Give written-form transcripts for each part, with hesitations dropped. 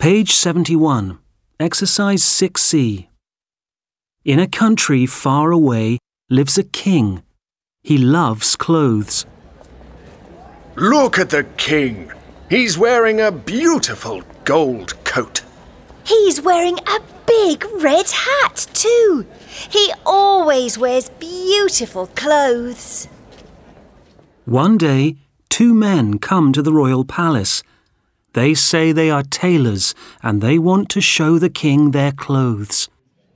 Page 71, Exercise 6C. In a country far away lives a king. He loves clothes. Look at the king. He's wearing a beautiful gold coat. He's wearing a big red hat too. He always wears beautiful clothes. One day, 2 men come to the royal palace. They say they are tailors and they want to show the king their clothes.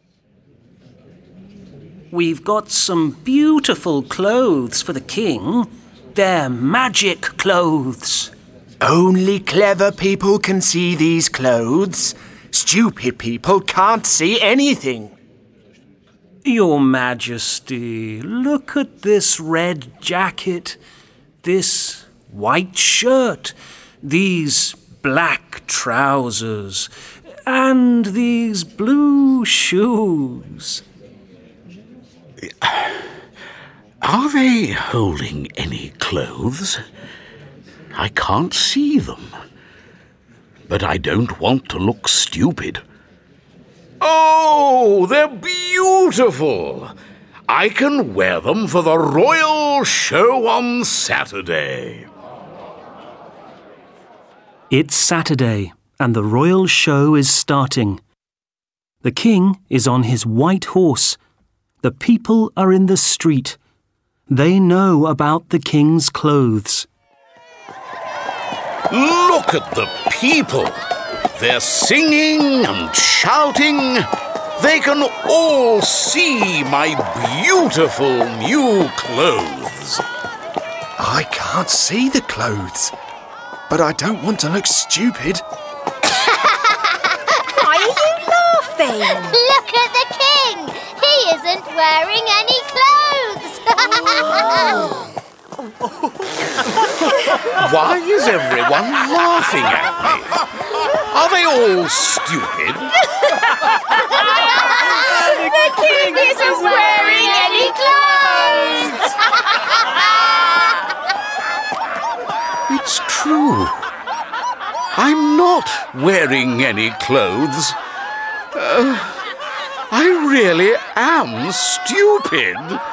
We've got some beautiful clothes for the king. They're magic clothes. Only clever people can see these clothes. Stupid people can't see anything. Your Majesty, look at this red jacket, this white shirt, these black trousers, and these blue shoes. Are they holding any clothes? I can't see them. But I don't want to look stupid. Oh, they're beautiful! I can wear them for the royal show on Saturday. It's Saturday, and the royal show is starting. The king is on his white horse. The people are in the street. They know about the king's clothes. Look at the people! They're singing and shouting. They can all see my beautiful new clothes. I can't see the clothes, but I don't want to look stupid. Why are you laughing? Look at the king! He isn't wearing any clothes! Why is everyone laughing at me? Are they all stupid? The king isn't wearing any clothes! It's true. I'm not wearing any clothes. I really am stupid.